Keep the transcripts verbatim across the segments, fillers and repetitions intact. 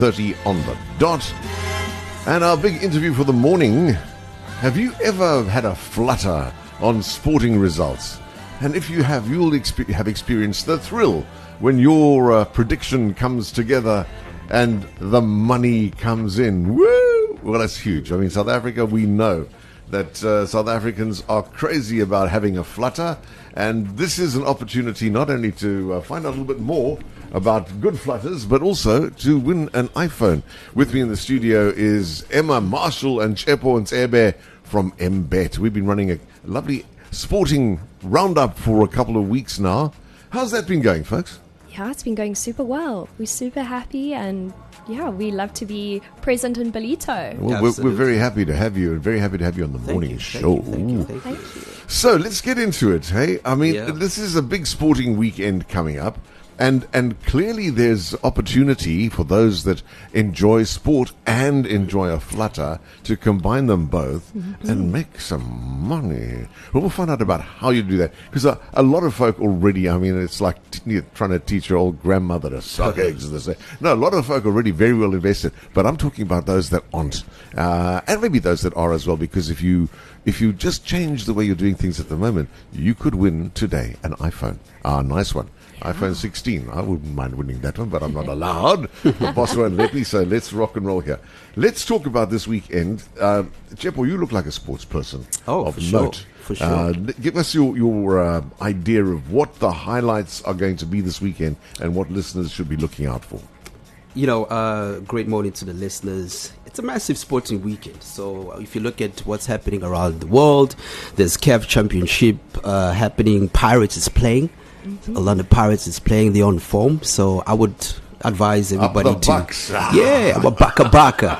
thirty on the dot. And our big interview for the morning. Have you ever had a flutter on sporting results? And if you have, you'll expe- have experienced the thrill when your uh, prediction comes together and the money comes in. Woo! Well, that's huge. I mean, South Africa, we know that uh, South Africans are crazy about having a flutter. And this is an opportunity not only to uh, find out a little bit more about good flutters, but also to win an iPhone. With me in the studio is Emma Marshall and Chepo and Tsebe from M-Bet. We've been running a lovely sporting roundup for a couple of weeks now. How's that been going, folks? Yeah, it's been going super well. We're super happy, and yeah, we love to be present in Ballito. Well, we're, we're very happy to have you, and very happy to have you on the Thank morning you, show. Thank you, thank you, Thank you. So let's get into it, hey? I mean, Yeah. this is a big sporting weekend coming up. And and clearly there's opportunity for those that enjoy sport and enjoy a flutter to combine them both mm-hmm. and make some money. Well, we'll find out about how you do that. Because a, a lot of folk already, I mean, it's like t- trying to teach your old grandmother to suck eggs, as they say. No, a lot of folk are already very well invested. But I'm talking about those that aren't. Uh, and maybe those that are as well. Because if you if you just change the way you're doing things at the moment, you could win today an iPhone. Ah, nice one. iPhone sixteen. I wouldn't mind winning that one, but I'm not allowed. The boss won't let me, so let's rock and roll here. Let's talk about this weekend. Uh, Chepo, you look like a sports person Oh, of for sure. note. For sure. Uh, give us your, your uh, idea of what the highlights are going to be this weekend and what listeners should be looking out for. You know, uh, great morning to the listeners. It's a massive sporting weekend. So if you look at what's happening around the world, there's C A F Championship uh, happening. Pirates is playing. Mm-hmm. Orlando Pirates is playing their own form. So I would advise everybody Up the to... Bucks. Yeah, I'm a Baka Baka.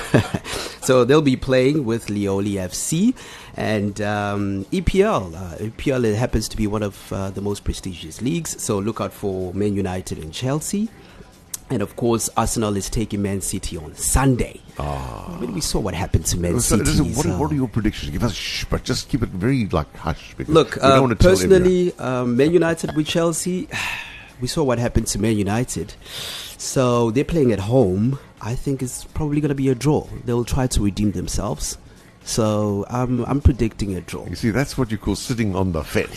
So they'll be playing with Lioli F C. And um, E P L. Uh, E P L it happens to be one of uh, the most prestigious leagues. So look out for Man United and Chelsea. And of course, Arsenal is taking Man City on Sunday. Ah. I mean, we saw what happened to Man So, City. listen, what, so- what are your predictions? Give us shh, but just keep it very like hush. Because Look, we don't uh, want to tell everyone. personally, um, Man United with Chelsea, we saw what happened to Man United. So they're playing at home. I think it's probably going to be a draw. They'll try to redeem themselves. So um, I'm predicting a draw. You see, that's what you call sitting on the fence.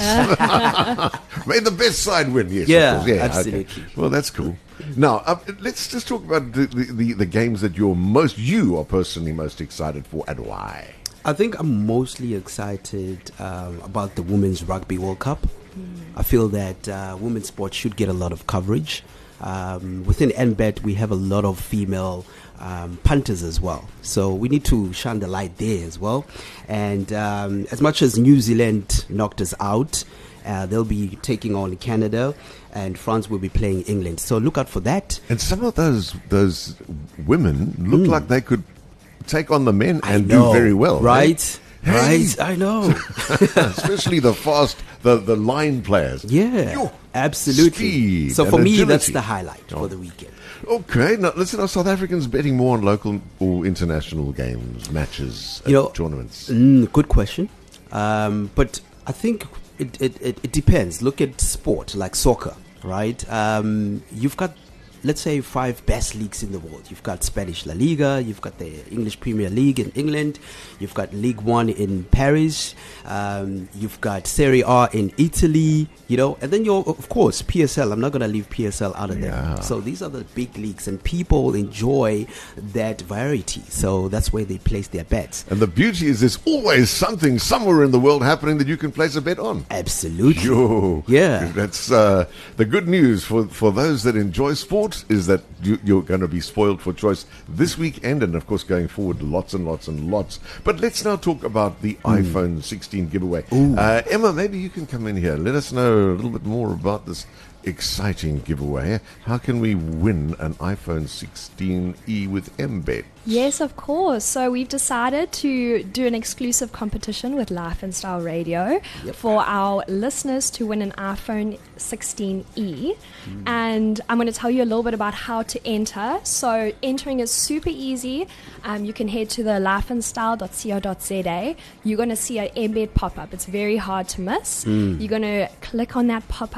May the best side win, yes. Yeah, of course. Yeah, absolutely. Okay. Well, that's cool. Now, uh, let's just talk about the, the, the, the games that you're most, you are personally most excited for and why. I think I'm mostly excited um, about the Women's Rugby World Cup. Mm. I feel that uh, women's sports should get a lot of coverage. Um, within M-Bet, we have a lot of female um, punters as well. So we need to shine the light there as well. And um, as much as New Zealand knocked us out, uh, they'll be taking on Canada, and France will be playing England. So look out for that. And some of those those women look Mm. like they could take on the men I and know, do very well. Right? Hey. Right? I know. Especially the fast, the, the line players. Yeah, Yo, absolutely. speed So and for me, agility. that's the highlight Oh. for the weekend. Okay, now listen, are South Africans betting more on local or international games, matches, You uh, know, tournaments? Mm, good question. Um, but I think it, it, it, it depends. Look at sport like soccer, right? Um, you've got, let's say, five best leagues in the world. You've got Spanish La Liga, you've got the English Premier League in England, you've got League One in Paris, um, you've got Serie A in Italy, you know, and then you're, of course, P S L. I'm not going to leave P S L out of Yeah. there. So these are the big leagues, and people enjoy that variety. So that's where they place their bets. And the beauty is there's always something somewhere in the world happening that you can place a bet on. Absolutely. Yo, Yeah. That's uh, the good news for, for those that enjoy sport is that you, you're going to be spoiled for choice this weekend and, of course, going forward, lots and lots and lots. But let's now talk about the iPhone sixteen giveaway. Uh, Emma, maybe you can come in here. Let us know a little bit more about this exciting giveaway. How can we win an iPhone sixteen e with M-Bet? Yes, of course. So we've decided to do an exclusive competition with Life and Style Radio Yep. for our listeners to win an iPhone sixteen e. Mm. And I'm going to tell you a little bit about how to enter. So entering is super easy. Um, you can head to the life and style dot co dot za. You're going to see an M-Bet pop-up. It's very hard to miss. Mm. You're going to click on that pop-up.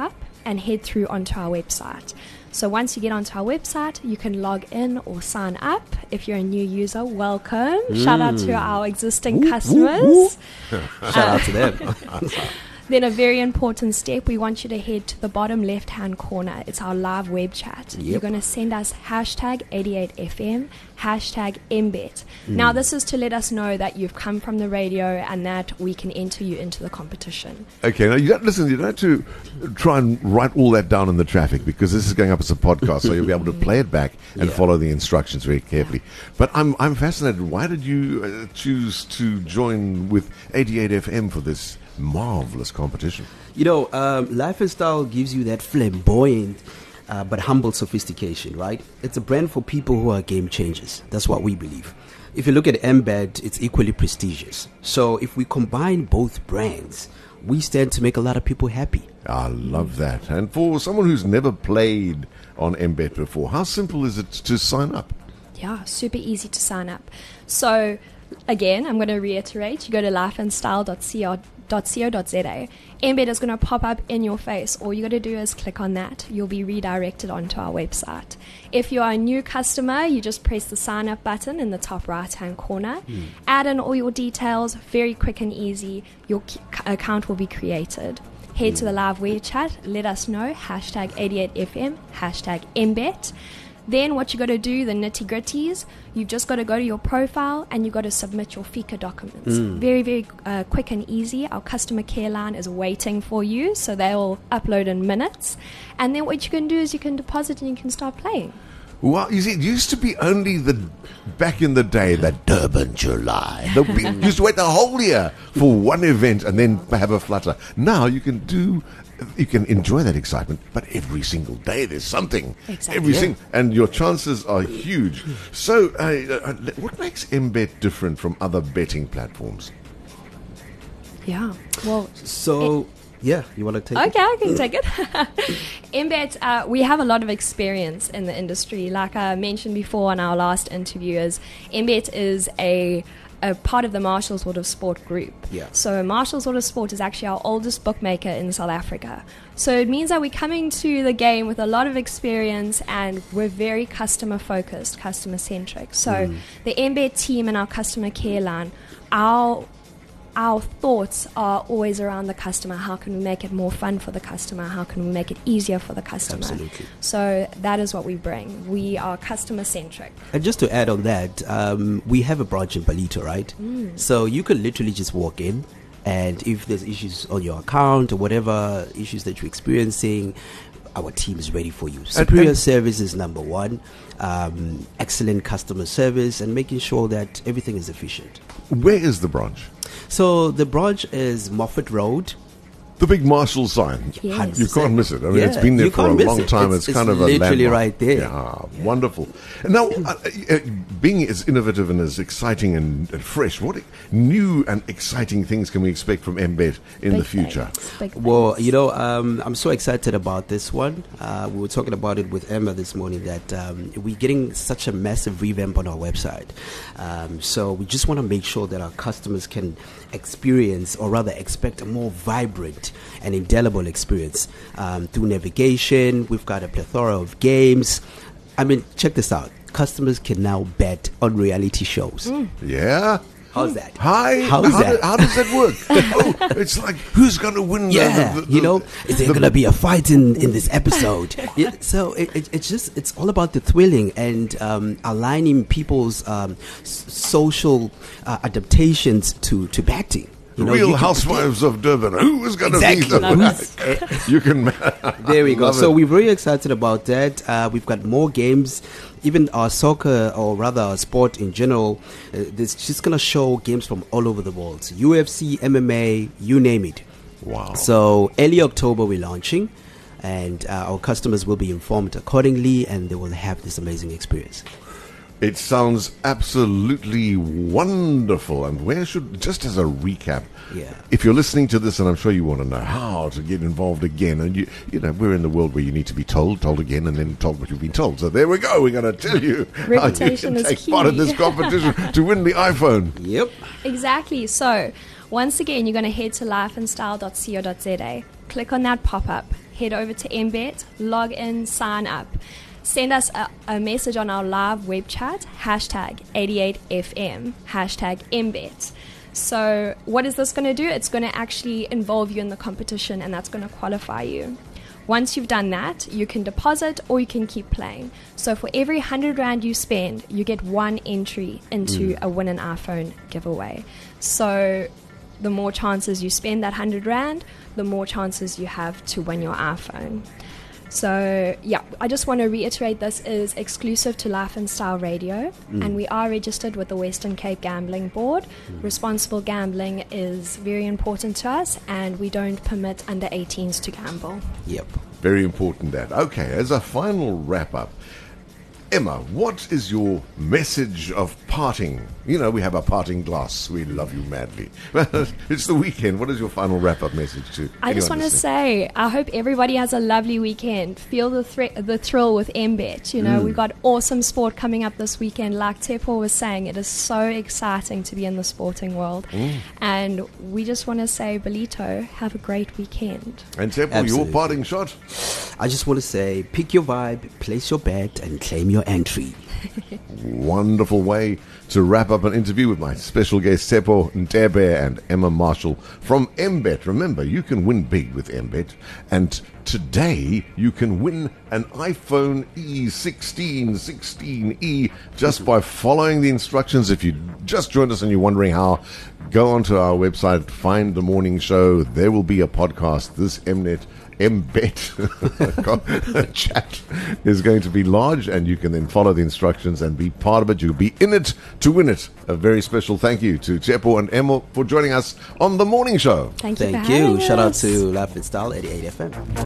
and head through onto our website. So once you get onto our website, you can log in or sign up. If you're a new user, welcome. Mm. Shout out to our existing woo, customers. Woo, woo. Shout out to them. Then a very important step, we want you to head to the bottom left-hand corner. It's our live web chat. Yep. You're going to send us hashtag eighty-eight F M, hashtag M B E T. Mm. Now, this is to let us know that you've come from the radio and that we can enter you into the competition. Okay, now you don't listen. You don't have to try and write all that down in the traffic because this is going up as a podcast, so you'll be able to play it back and Yeah. follow the instructions very carefully. But I'm I'm fascinated. Why did you uh, choose to join with eighty-eight F M for this marvelous competition? You know, um, Life and Style gives you that flamboyant uh, but humble sophistication, right? It's a brand for people who are game changers. That's what we believe. If you look at M B E T, it's equally prestigious. So if we combine both brands, we stand to make a lot of people happy. I love that. And for someone who's never played on M B E T before, how simple is it to sign up? Yeah, super easy to sign up. So, again, I'm going to reiterate. You go to life and style dot co dot za. M B E T is going to pop up in your face. All you got to do is click on that. You'll be redirected onto our website. If you are a new customer, you just press the sign up button in the top right hand corner. Mm. Add in all your details, very quick and easy. Your c- account will be created. Head mm. to the live web chat, let us know, hashtag eighty-eight F M, hashtag M B E T. Then what you got to do, the nitty gritties, you've just got to go to your profile and you got to submit your FICA documents. Mm. Very, very uh, quick and easy. Our customer care line is waiting for you, so they'll upload in minutes. And then what you can do is you can deposit and you can start playing. Well, you see, it used to be only the back in the day that Durban July. The, you used to wait the whole year for one event and then have a flutter. Now you can do, you can enjoy that excitement, but every single day there's something. Exactly. Every Yeah. sing, and your chances are huge. So, uh, uh, what makes M B E T different from other betting platforms? Yeah. Well, So, yeah, you want to take okay, it? I can take it. M B E T, uh, we have a lot of experience in the industry. Like I mentioned before in our last interview, is M B E T is a, a part of the Marshall's World of Sport group. Yeah. So Marshall's World of Sport is actually our oldest bookmaker in South Africa. So it means that we're coming to the game with a lot of experience and we're very customer focused, customer centric. So Mm. the M B E T team and our customer care line, our Our thoughts are always around the customer. How can we make it more fun for the customer? How can we make it easier for the customer? Absolutely. So that is what we bring. We are customer centric. And just to add on that, um, we have a branch in Palito, right? Mm. So you can literally just walk in, and if there's issues on your account or whatever issues that you're experiencing, our team is ready for you. Superior and service is number one. Um, excellent customer service and making sure that everything is efficient. Where is the branch? So the branch is Moffat Road. The big Marshall sign. Yes. You can't miss it. I mean, Yeah, it's been there you for a can't miss long it. time. It's- It's, kind it's of a literally landmark. right there. Yeah, wonderful. And now, uh, uh, being as innovative and as exciting and, and fresh, what new and exciting things can we expect from M B E T in Big the future? things, big Well, things. you know, um, I'm so excited about this one. Uh, we were talking about it with Emma this morning that um, we're getting such a massive revamp on our website. Um, so we just want to make sure that our customers can experience, or rather expect, a more vibrant and indelible experience um, through navigation. We've got a plethora of games. I mean, check this out. Customers can now bet on reality shows. Yeah. How's that? Hi. How's how, that? do- how does that work? Oh, it's like, who's going to win? the- Yeah, the, the, you know, is there the- going to be a fight in, in this episode? Yeah, so it, it, it's just, it's all about the thrilling and um, aligning people's um, s- social uh, adaptations to, to betting. You know, Real you can- Housewives of Durban. Who is going to Exactly. be the You can. There we go. Love So it. we're very excited about that. Uh, we've got more games. Even our soccer, or rather our sport in general, uh, it's just going to show games from all over the world. So U F C, M M A, you name it. Wow. So early October we're launching, and uh, our customers will be informed accordingly, and they will have this amazing experience. It sounds absolutely wonderful. And where should, just as a recap, Yeah. if you're listening to this, and I'm sure you want to know how to get involved again, and you, you know, we're in the world where you need to be told, told again, and then told what you've been told. So there we go. We're going to tell you how you Reputation can is take key. part in this competition to win the iPhone. Yep. Exactly. So once again, you're going to head to life and style dot co dot za. Click on that pop-up. head over to Mbet, log in, sign up. Send us a, a message on our live web chat, hashtag eighty-eight F M, hashtag Mbet. So what is this going to do? It's going to actually involve you in the competition, and that's going to qualify you. Once you've done that, you can deposit or you can keep playing. So for every one hundred rand you spend, you get one entry into mm. a Win an iPhone giveaway. So the more chances you spend that one hundred rand, the more chances you have to win your iPhone. So, yeah, I just want to reiterate this is exclusive to Life and Style Radio, mm. and we are registered with the Western Cape Gambling Board. Mm. Responsible gambling is very important to us, and we don't permit under eighteens to gamble. Yep. Very important, that. Okay, as a final wrap-up, Emma, what is your message of parting? You know, we have a parting glass. We love you madly. It's the weekend. What is your final wrap-up message to I just want to say, I hope everybody has a lovely weekend. Feel the thre- the thrill with Mbet. You know, mm. we've got awesome sport coming up this weekend. Like Tepo was saying, it is so exciting to be in the sporting world. Mm. And we just want to say, Belito, have a great weekend. And Tepo, your parting shot? I just want to say, pick your vibe, place your bet, and claim your entry. Wonderful way to wrap up an interview with my special guests Tsepo Ntebe and Emma Marshall from Mbet. Remember, you can win big with Mbet, and today you can win an iPhone E sixteen, sixteen E just by following the instructions. If you just joined us and you're wondering how, go onto our website, find The Morning Show. There will be a podcast. This Mnet Mbet chat is going to be large, and you can then follow the instructions and be part of it. You'll be in it to win it. A very special thank you to Tsepo and Emma for joining us on The Morning Show. Thank you. Thank you. Shout out to Life and Style eighty-eight F M.